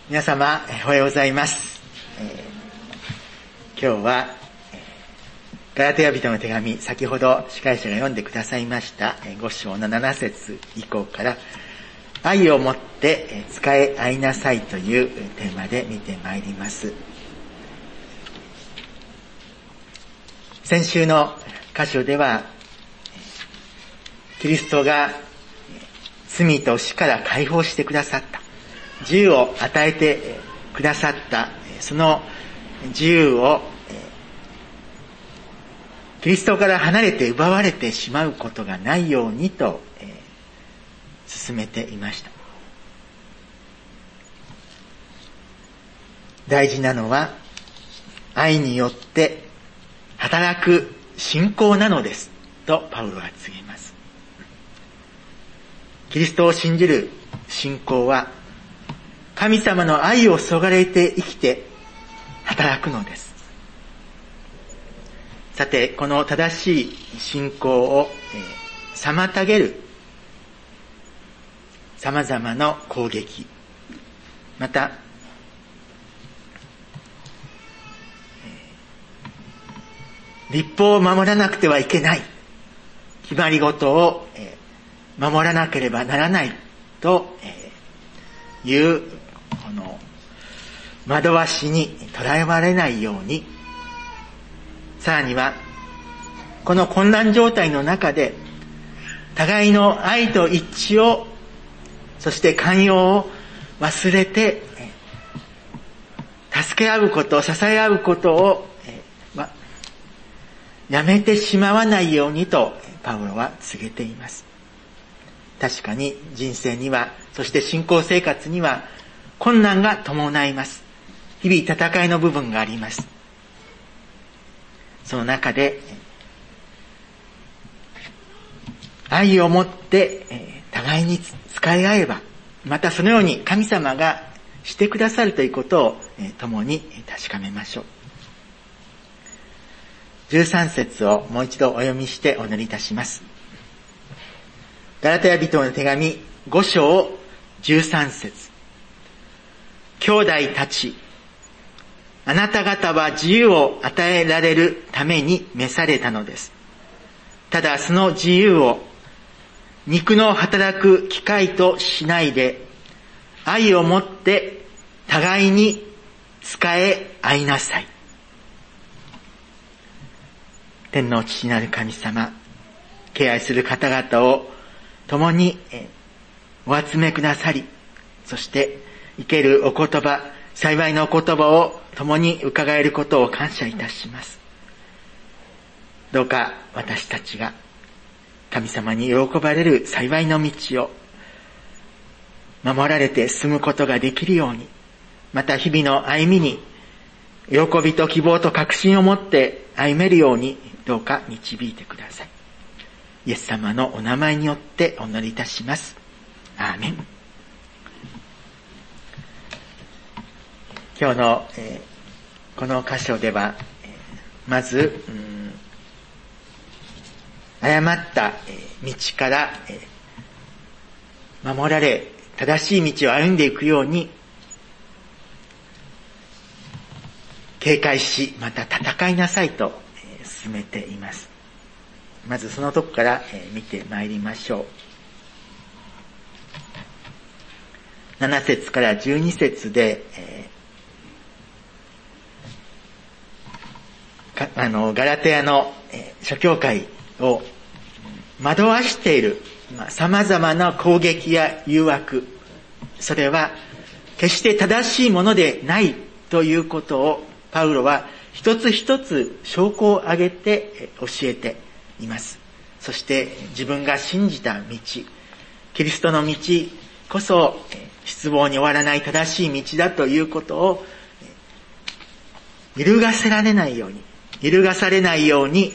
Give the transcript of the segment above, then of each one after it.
皆様おはようございます。今日はガラテヤ人の手紙、先ほど司会者が読んでくださいました5章の7節以降から愛をもって使い合いなさいというテーマで見てまいります。先週の箇所ではキリストが罪と死から解放してくださった、自由を与えてくださった、その自由をキリストから離れて奪われてしまうことがないようにと進めていました。大事なのは愛によって働く信仰なのですとパウロは告げます。キリストを信じる信仰は神様の愛をそがれて生きて働くのです。さて、この正しい信仰を妨げる様々な攻撃、また律法を守らなくてはいけない、決まり事を守らなければならないというこの惑わしにとらわれないように、さらにはこの混乱状態の中で互いの愛と一致を、そして寛容を忘れて助け合うこと、支え合うことをやめてしまわないようにとパウロは告げています。確かに人生には、そして信仰生活には困難が伴います。日々戦いの部分があります。その中で愛を持って互いに使い合えば、またそのように神様がしてくださるということを共に確かめましょう。13節をもう一度お読みしてお祈りいたします。ガラテヤ人の手紙5章13節。兄弟たち、あなた方は自由を与えられるために召されたのです。ただその自由を肉の働く機会としないで、愛をもって互いに使え合いなさい。天の父なる神様、敬愛する方々を共にお集めくださり、そして生けるお言葉、幸いのお言葉を共に伺えることを感謝いたします。どうか私たちが神様に喜ばれる幸いの道を守られて進むことができるように、また日々の歩みに喜びと希望と確信を持って歩めるように、どうか導いてください。イエス様のお名前によってお祈りいたします。アーメン。今日の、この箇所では、まず、誤った道から守られ、正しい道を歩んでいくように警戒し、また戦いなさいと進めています。まずそのとこから見てまいりましょう。7節から12節で、ガラテヤの諸教会を惑わしている様々な攻撃や誘惑、それは決して正しいものでないということをパウロは一つ一つ証拠を挙げて教えています。そして自分が信じた道、キリストの道こそ失望に終わらない正しい道だということを揺るがされないように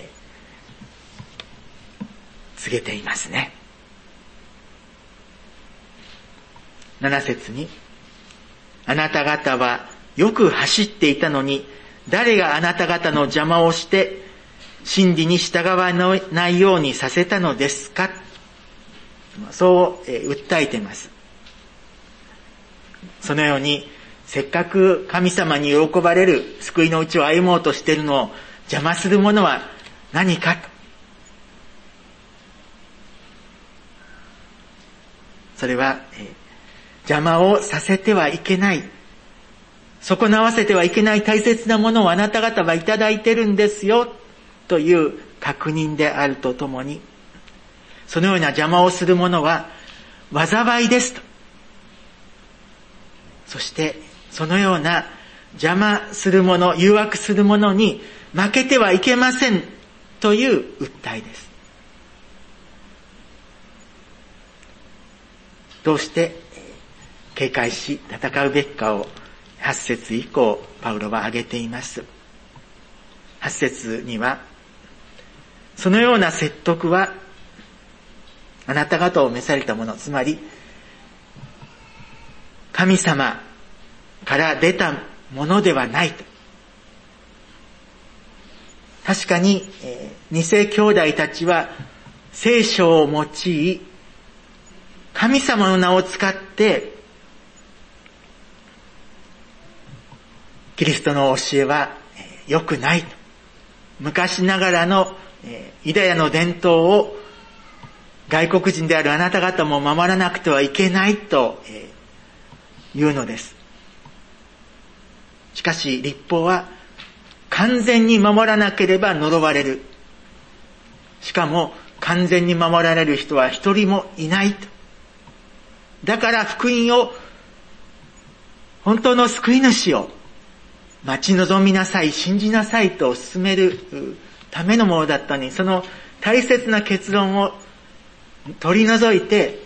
告げていますね。7節に、あなた方はよく走っていたのに、誰があなた方の邪魔をして真理に従わないようにさせたのですか、そう訴えています。 そのようにせっかく神様に喜ばれる救いの道を歩もうとしているのを邪魔するものは何かと。それは、邪魔をさせてはいけない、損なわせてはいけない大切なものをあなた方はいただいてるんですよという確認であるとともに、そのような邪魔をするものは災いですと。そしてそのような邪魔するもの、誘惑するものに負けてはいけませんという訴えです。どうして警戒し戦うべきかを8節以降パウロは挙げています。8節には、そのような説得はあなた方を召されたもの、つまり神様から出たものではないと。確かに二世兄弟たちは聖書を用い、神様の名を使ってキリストの教えは良くないと。昔ながらのユダヤの伝統を外国人であるあなた方も守らなくてはいけないというのです。しかし律法は完全に守らなければ呪われる。しかも完全に守られる人は一人もいないと。だから福音を、本当の救い主を待ち望みなさい、信じなさいと進めるためのものだったのに、その大切な結論を取り除いて、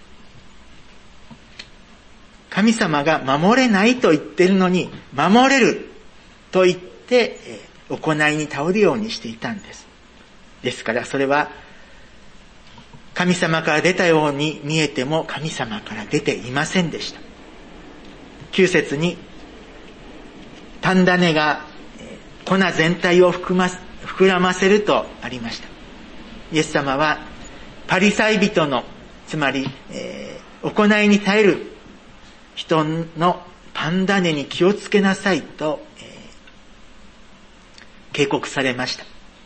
神様が守れないと言っているのに、守れると言って行いに頼るようにしていたんです。ですからそれは神様から出たように見えても神様から出ていませんでした。9節に、単種が粉全体を膨らませるとありました。イエス様はパリサイ人の、つまり、行いに耐える人のパン種に気をつけなさいと、警告されました。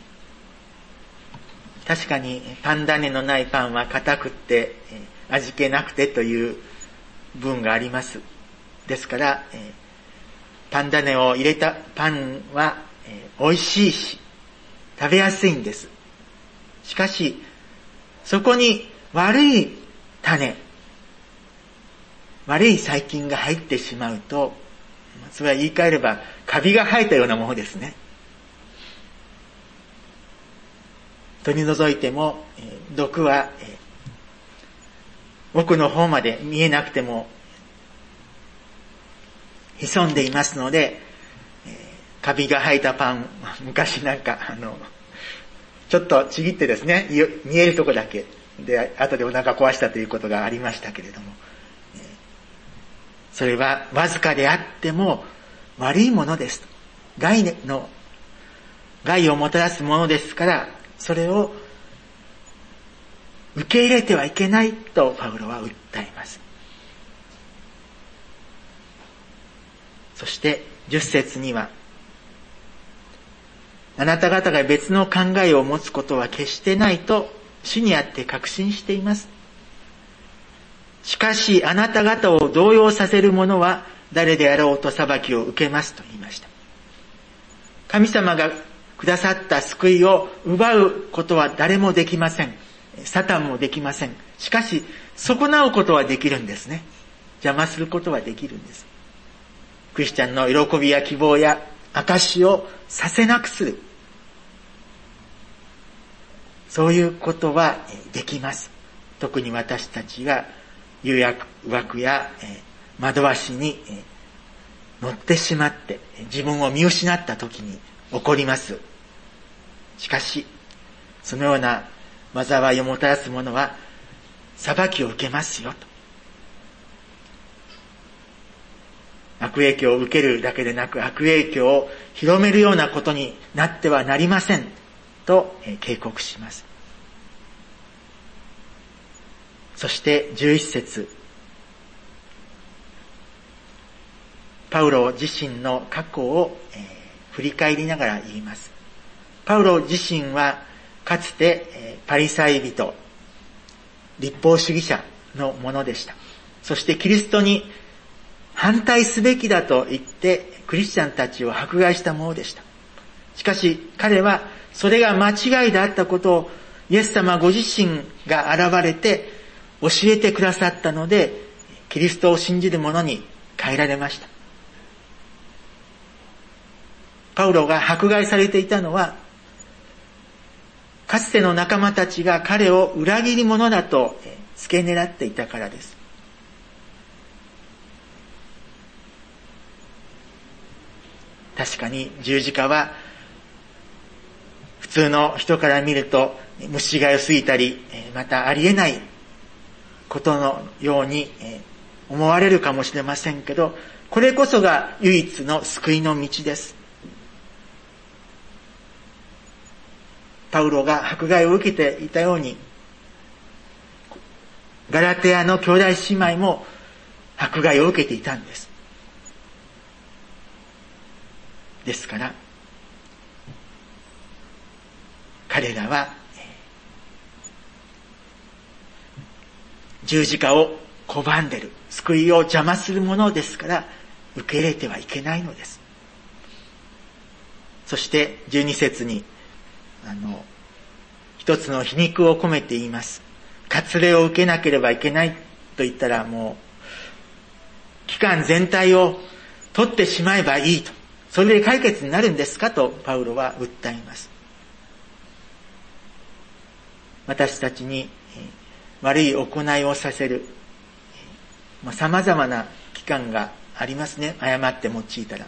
確かにパン種のないパンは硬くって味気なくてという文があります。ですから、パン種を入れたパンは美味しいし食べやすいんです。しかしそこに悪い種、悪い細菌が入ってしまうと、それは言い換えればカビが生えたようなものですね。取り除いても毒は奥の方まで見えなくても潜んでいますので、カビが生えたパン、昔なんかちょっとちぎってですね、見えるとこだけで後でお腹壊したということがありましたけれども、それはわずかであっても悪いものですと。害をもたらすものですから、それを受け入れてはいけないとパウロは訴えます。そして10節には、あなた方が別の考えを持つことは決してないと主にあって確信しています。しかしあなた方を動揺させる者は誰であろうと裁きを受けますと言いました。神様がくださった救いを奪うことは誰もできません。サタンもできません。しかし損なうことはできるんですね。邪魔することはできるんです。クリスチャンの喜びや希望や証をさせなくする、そういうことはできます。特に私たちが誘惑や惑わしに乗ってしまって自分を見失った時に起こります。しかしそのような災いをもたらす者は裁きを受けますよと。悪影響を受けるだけでなく悪影響を広めるようなことになってはなりませんと警告します。そして11節、 パウロ自身の過去を、振り返りながら言います。パウロ自身はかつて、パリサイ人、律法主義者のものでした。そしてキリストに反対すべきだと言ってクリスチャンたちを迫害したものでした。しかし彼はそれが間違いであったことをイエス様ご自身が現れて教えてくださったので、キリストを信じる者に変えられました。パウロが迫害されていたのは、かつての仲間たちが彼を裏切り者だと付け狙っていたからです。確かに十字架は普通の人から見ると虫が良すぎたり、またありえないことのように思われるかもしれませんけど、これこそが唯一の救いの道です。パウロが迫害を受けていたように、ガラテヤの兄弟姉妹も迫害を受けていたんです。ですから、彼らは十字架を拒んでる、救いを邪魔するものですから受け入れてはいけないのです。そして12節に一つの皮肉を込めて言います。割礼を受けなければいけないと言ったら、もう期間全体を取ってしまえばいいと、それで解決になるんですかとパウロは訴えます。私たちに悪い行いをさせる様々な期間がありますね。誤って用いたら。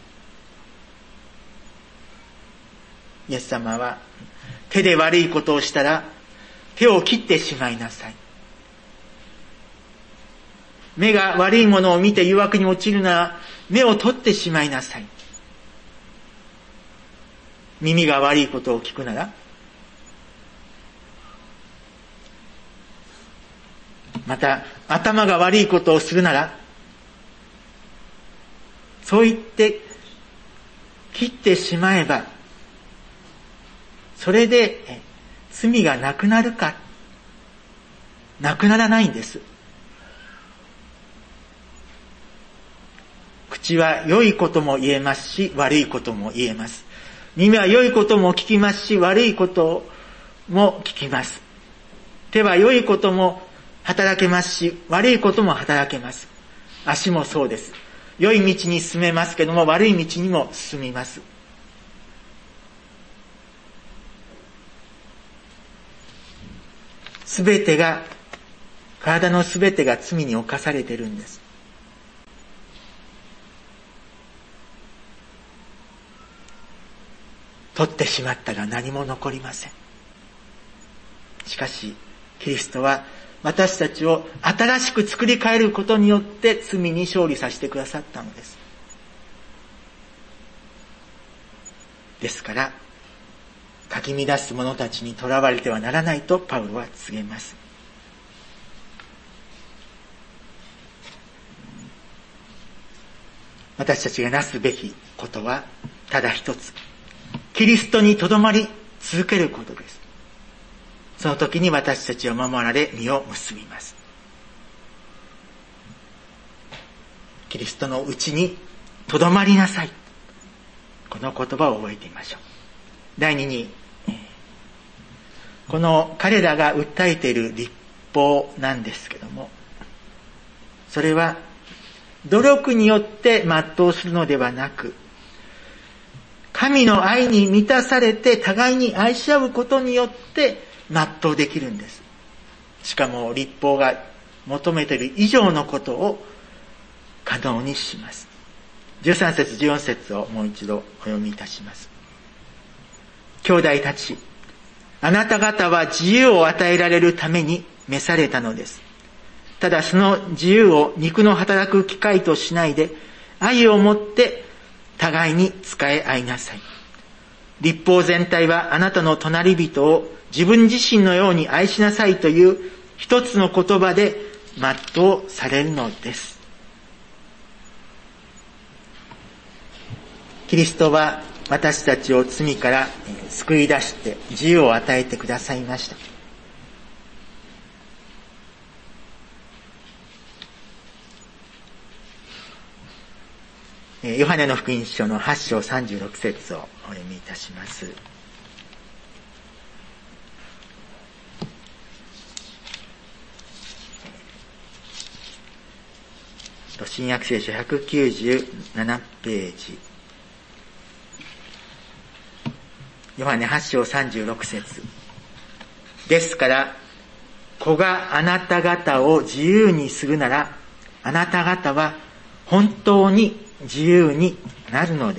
イエス様は手で悪いことをしたら手を切ってしまいなさい。目が悪いものを見て誘惑に陥るなら目を取ってしまいなさい。耳が悪いことを聞くなら、また頭が悪いことをするなら、そう言って切ってしまえば、それで罪がなくなるか、なくならないんです。口は良いことも言えますし、悪いことも言えます。耳は良いことも聞きますし、悪いことも聞きます。手は良いことも働けますし、悪いことも働けます。足もそうです。良い道に進めますけども、悪い道にも進みます。すべてが、体のすべてが罪に侵されているんです。取ってしまったら何も残りません。しかし、キリストは私たちを新しく作り変えることによって罪に勝利させてくださったのです。ですから、かき乱す者たちにとらわれてはならないとパウロは告げます。私たちがなすべきことはただ一つ。キリストにとどまり続けることです。その時に私たちは守られ、実を結びます。キリストのうちにとどまりなさい。この言葉を覚えてみましょう。第二に、この彼らが訴えている律法なんですけども、それは努力によって全うするのではなく、神の愛に満たされて互いに愛し合うことによって全うできるんです。しかも律法が求めている以上のことを可能にします。13節14節をもう一度お読みいたします。兄弟たち、あなた方は自由を与えられるために召されたのです。ただその自由を肉の働く機会としないで、愛をもって互いに仕え合いなさい。律法全体はあなたの隣人を自分自身のように愛しなさいという一つの言葉で全うされるのです。 キリストは私たちを罪から救い出して自由を与えてくださいました。ヨハネの福音書の8章36節をお読みいたします。新約聖書197ページ。ヨハネ8章36節。ですから、子があなた方を自由にするなら、あなた方は本当に自由になるのです。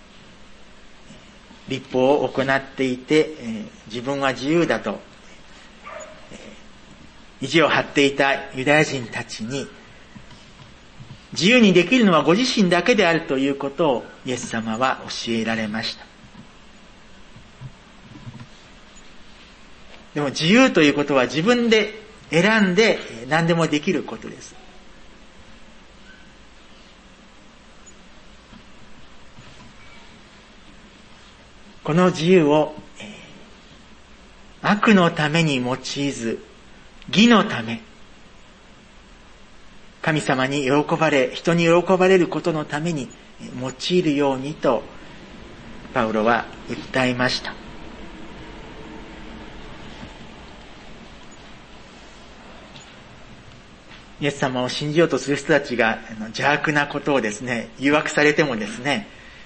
律法を行っていて、自分は自由だと、意地を張っていたユダヤ人たちに、自由にできるのはご自身だけであるということをイエス様は教えられました。でも自由ということは自分で選んで何でもできることです。この自由を、悪のために用いず、義のため、神様に喜ばれ、人に喜ばれることのために用いるようにと、パウロは訴えました。イエス様を信じようとする人たちが邪悪なことをですね、誘惑されてもですね、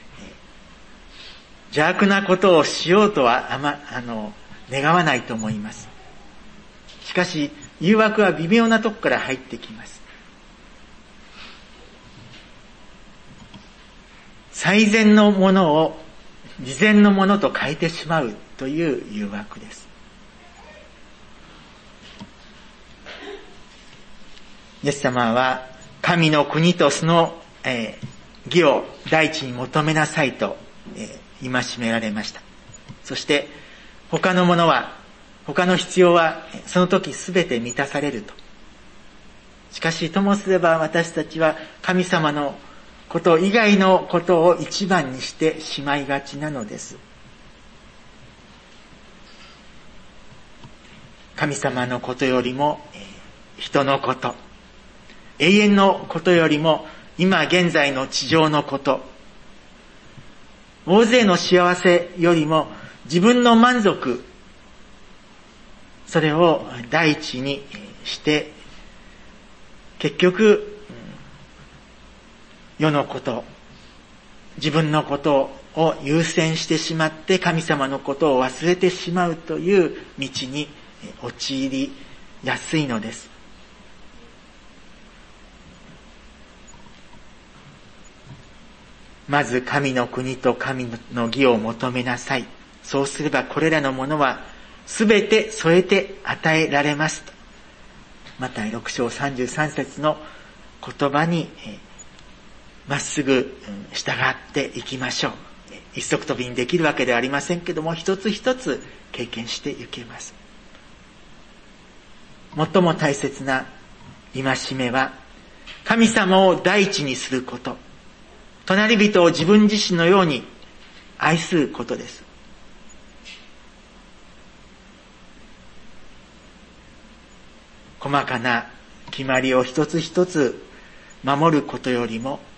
邪悪なことをしようとは願わないと思います。しかし、誘惑は微妙なとこから入ってきます。最善のものを偽善のものと変えてしまうという誘惑です。イエス様は神の国とその、義を第一に求めなさいと、戒められました。そして他のものは、他の必要はその時すべて満たされると。しかしともすれば私たちは神様のこと以外のことを一番にしてしまいがちなのです。神様のことよりも人のこと、永遠のことよりも今現在の地上のこと、大勢の幸せよりも自分の満足、それを第一にして結局世のこと、自分のことを優先してしまって神様のことを忘れてしまうという道に陥りやすいのです。まず神の国と神の義を求めなさい。そうすればこれらのものはすべて添えて与えられますと。マタイ6章33節の言葉にまっすぐ従っていきましょう。一足飛びにできるわけではありませんけども、一つ一つ経験していけます。最も大切な戒めは、神様を第一にすること、隣人を自分自身のように愛することです。細かな決まりを一つ一つ守ることよりも、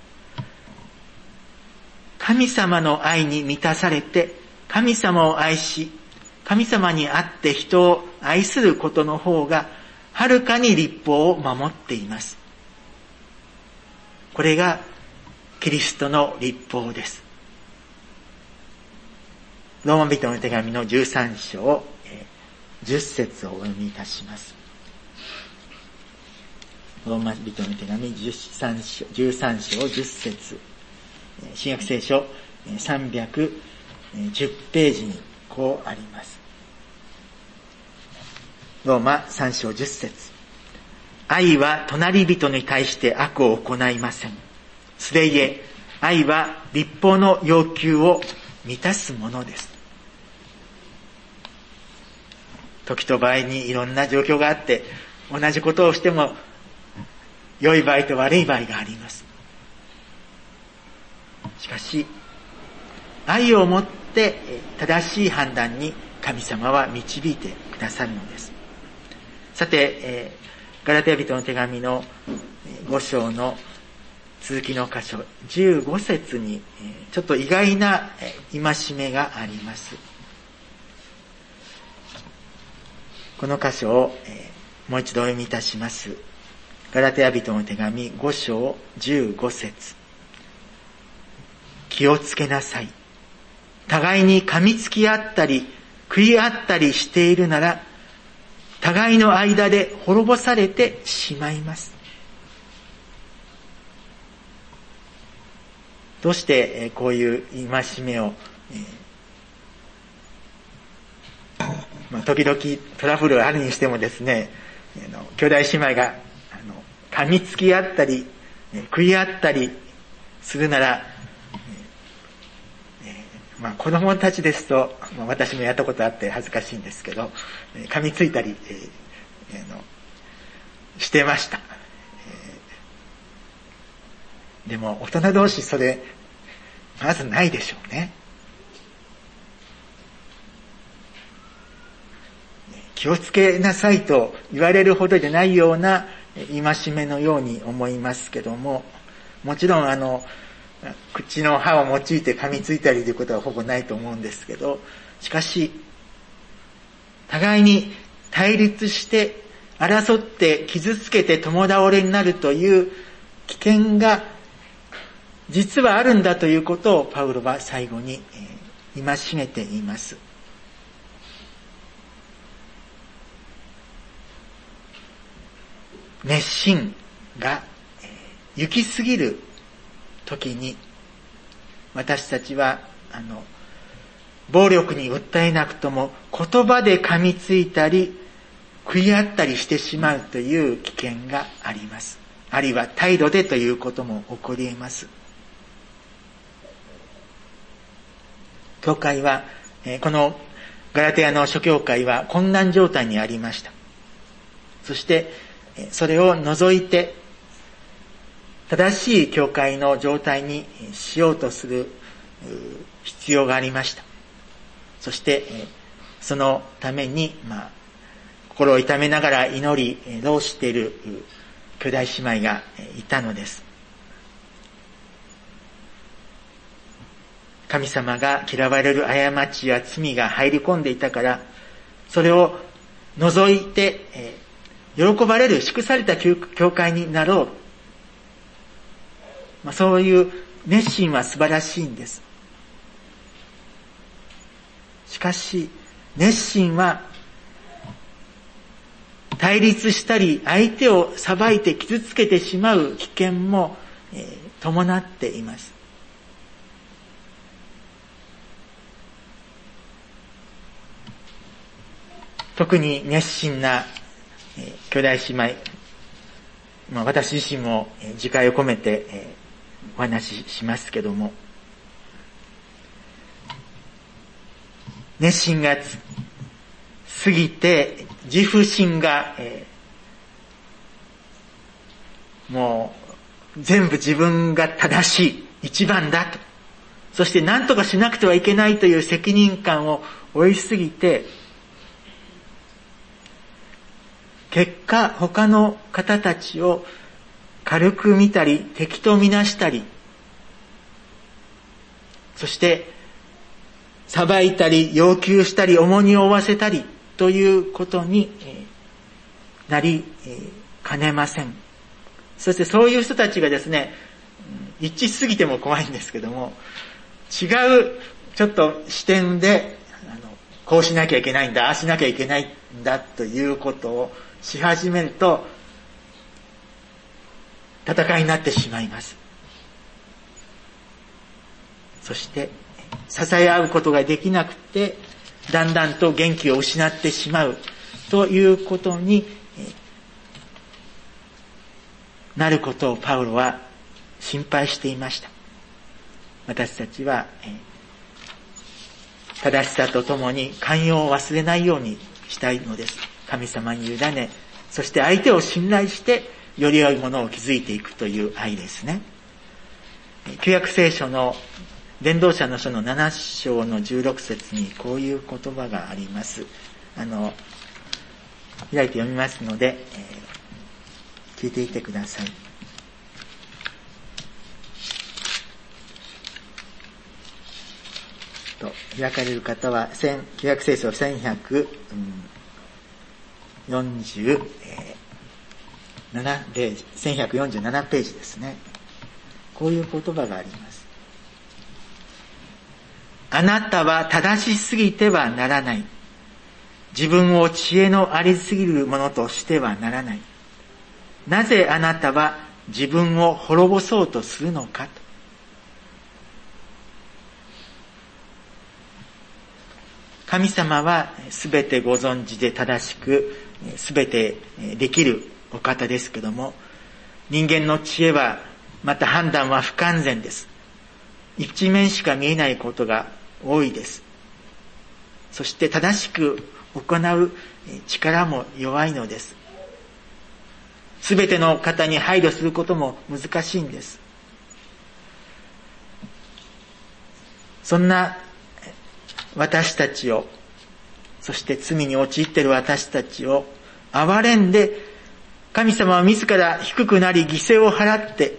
神様の愛に満たされて、神様を愛し、神様にあって人を愛することの方が、はるかに律法を守っています。これがキリストの律法です。ローマ人の手紙の13章10節をお読みいたします。ローマ人の手紙13章10節、新約聖書310ページにこうあります。ローマ3章10節。愛は隣人に対して悪を行いません。それゆえ、愛は律法の要求を満たすものです。時と場合にいろんな状況があって、同じことをしても良い場合と悪い場合があります。しかし、 愛をもって正しい判断に神様は導いてくださるのです。さて、ガラテヤ人の手紙の5章の続きの箇所15節にちょっと意外な戒めがあります。この箇所をもう一度お読みいたします。ガラテヤ人の手紙5章15節。気をつけなさい。互いに噛みつき合ったり食い合ったりしているなら、互いの間で滅ぼされてしまいます。どうしてこういう戒めを、時々トラブルあるにしてもですね、兄弟姉妹が噛みつき合ったり食い合ったりするなら、子供たちですと、私もやったことあって恥ずかしいんですけど、噛みついたり、してました。でも大人同士それまずないでしょうね。気をつけなさいと言われるほどでないような戒めのように思いますけども、もちろん口の歯を用いて噛みついたりということはほぼないと思うんですけど、しかし互いに対立して争って傷つけて共倒れになるという危険が実はあるんだということをパウロは最後に戒めています。熱心が行き過ぎる時に、私たちは暴力に訴えなくとも言葉で噛みついたり食い合ったりしてしまうという危険があります。あるいは態度でということも起こり得ます。教会は、このガラテヤの諸教会は混乱状態にありました。そしてそれを除いて正しい教会の状態にしようとする必要がありました。そしてそのために心を痛めながら祈り労している兄弟姉妹がいたのです。神様が嫌われる過ちや罪が入り込んでいたから、それを除いて喜ばれる祝された教会になろう。そういう熱心は素晴らしいんです。しかし熱心は対立したり相手を裁いて傷つけてしまう危険も伴っています。特に熱心な兄弟姉妹、私自身も自戒を込めてお話ししますけども、熱心が過ぎて自負心がもう全部自分が正しい一番だと、そして何とかしなくてはいけないという責任感を負いすぎて、結果他の方たちを軽く見たり敵と見なしたり、そして裁いたり要求したり重荷を負わせたりということになりかねません。そしてそういう人たちがですね、一致しすぎても怖いんですけども、違うちょっと視点でこうしなきゃいけないんだ、ああしなきゃいけないんだということをし始めると戦いになってしまいます。そして支え合うことができなくてだんだんと元気を失ってしまうということになることをパウロは心配していました。私たちは正しさとともに寛容を忘れないようにしたいのです。神様に委ね、そして相手を信頼してより良いものを築いていくという愛ですね。旧約聖書の伝道者の書の7章の16節にこういう言葉があります。開いて読みますので、聞いていてください。開かれる方は旧約聖書1147ページですね。こういう言葉があります。あなたは正しすぎてはならない。自分を知恵のありすぎるものとしてはならない。なぜあなたは自分を滅ぼそうとするのかと。神様はすべてご存知で正しくすべてできるお方ですけども、人間の知恵はまた判断は不完全です。一面しか見えないことが多いです。そして正しく行う力も弱いのです。すべての方に配慮することも難しいんです。そんな私たちを、そして罪に陥っている私たちを憐れんで、神様は自ら低くなり犠牲を払って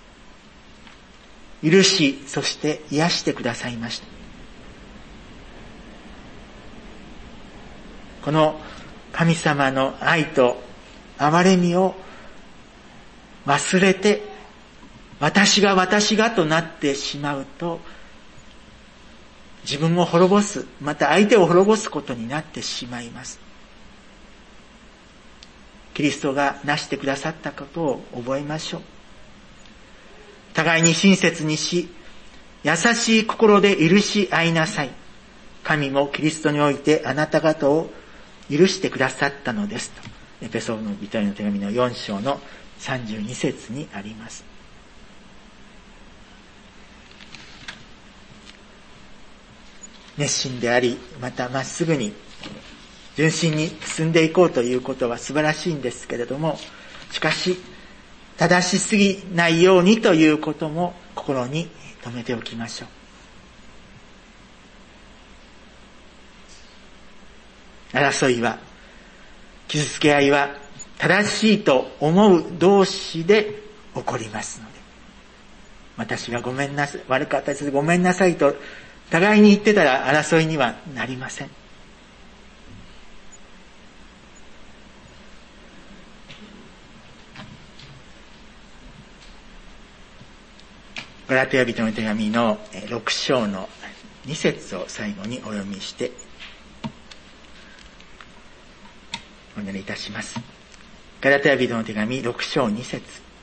許し、そして癒してくださいました。この神様の愛と憐れみを忘れて、私がとなってしまうと、自分を滅ぼす、また相手を滅ぼすことになってしまいます。キリストがなしてくださったことを覚えましょう。互いに親切にし、優しい心で許し合いなさい。神もキリストにおいてあなた方を許してくださったのですと、エペソの人への手紙の4章の32節にあります。熱心であり、またまっすぐに純真に進んでいこうということは素晴らしいんですけれども、しかし正しすぎないようにということも心に留めておきましょう。争いは、傷つけ合いは正しいと思う同士で起こりますので、私がごめんなさい、悪かったですごめんなさいと互いに言ってたら争いにはなりません。ガラテヤ人の手紙の6章の2節を最後にお読みしてお祈りいたします。ガラテヤ人の手紙6章2節、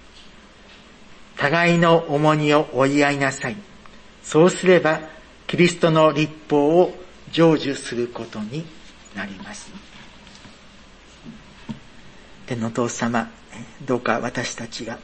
互いの重荷を負い合いなさい。そうすればキリストの律法を成就することになります。天のお父様、どうか私たちが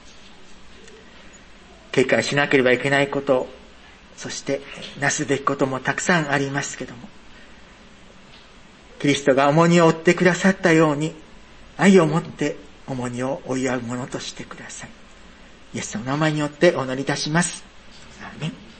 警戒しなければいけないこと、そしてなすべきこともたくさんありますけども、キリストが重荷を負ってくださったように、愛を持って重荷を負い合うものとしてください。イエスの名前によってお祈りいたします。アーメン。